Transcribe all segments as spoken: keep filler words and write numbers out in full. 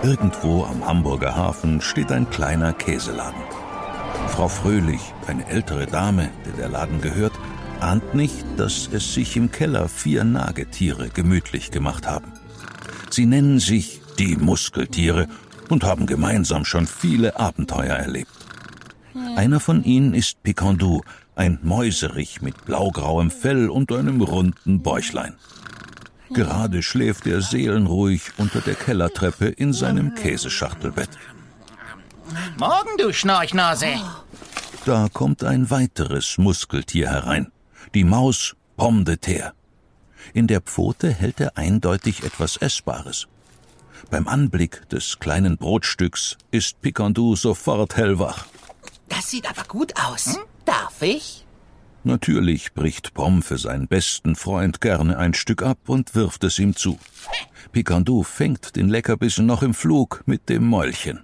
Irgendwo am Hamburger Hafen steht ein kleiner Käseladen. Frau Fröhlich, eine ältere Dame, der der Laden gehört, ahnt nicht, dass es sich im Keller vier Nagetiere gemütlich gemacht haben. Sie nennen sich die Muskeltiere und haben gemeinsam schon viele Abenteuer erlebt. Einer von ihnen ist Pikandu, ein Mäuserich mit blaugrauem Fell und einem runden Bäuchlein. Gerade schläft er seelenruhig unter der Kellertreppe in seinem Käseschachtelbett. Morgen, du Schnorchnase. Da kommt ein weiteres Muskeltier herein, die Maus Pomme de terre. In der Pfote hält er eindeutig etwas Essbares. Beim Anblick des kleinen Brotstücks ist Pikandu sofort hellwach. Das sieht aber gut aus. Hm? Darf ich? Natürlich bricht Pomme für seinen besten Freund gerne ein Stück ab und wirft es ihm zu. Pikandu fängt den Leckerbissen noch im Flug mit dem Mäulchen.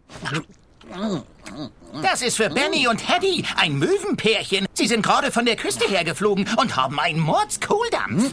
Das ist für Benny und Hedy, ein Möwenpärchen. Sie sind gerade von der Küste hergeflogen und haben einen Mordskohldampf.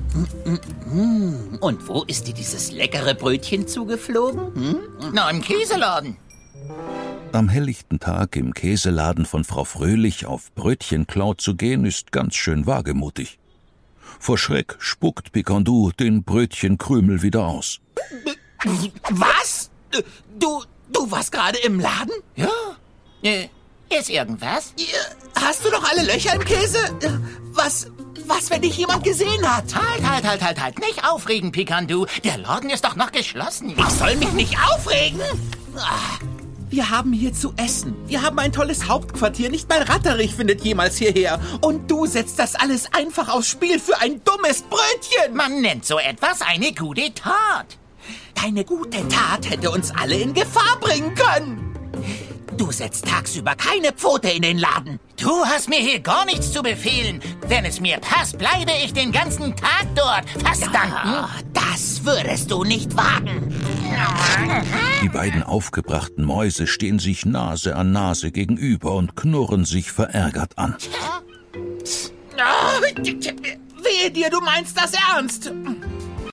Und wo ist dir dieses leckere Brötchen zugeflogen? Hm? Na, im Käseladen. Am helllichten Tag im Käseladen von Frau Fröhlich auf Brötchenklau zu gehen, ist ganz schön wagemutig. Vor Schreck spuckt Pikandu den Brötchenkrümel wieder aus. Was? Du, du warst gerade im Laden? Ja. Äh, ist irgendwas? Hast du noch alle Löcher im Käse? Was, was, wenn dich jemand gesehen hat? Halt, halt, halt, halt, halt. Nicht aufregen, Pikandu. Der Laden ist doch noch geschlossen. Ich soll mich nicht aufregen? Wir haben hier zu essen. Wir haben ein tolles Hauptquartier. Nicht mal Ratterich findet jemals hierher. Und du setzt das alles einfach aufs Spiel für ein dummes Brötchen. Man nennt so etwas eine gute Tat. Deine gute Tat hätte uns alle in Gefahr bringen können. Du setzt tagsüber keine Pfote in den Laden. Du hast mir hier gar nichts zu befehlen. Wenn es mir passt, bleibe ich den ganzen Tag dort. Verstanden? Ja, das würdest du nicht wagen. Die beiden aufgebrachten Mäuse stehen sich Nase an Nase gegenüber und knurren sich verärgert an. Wehe dir, du meinst das ernst.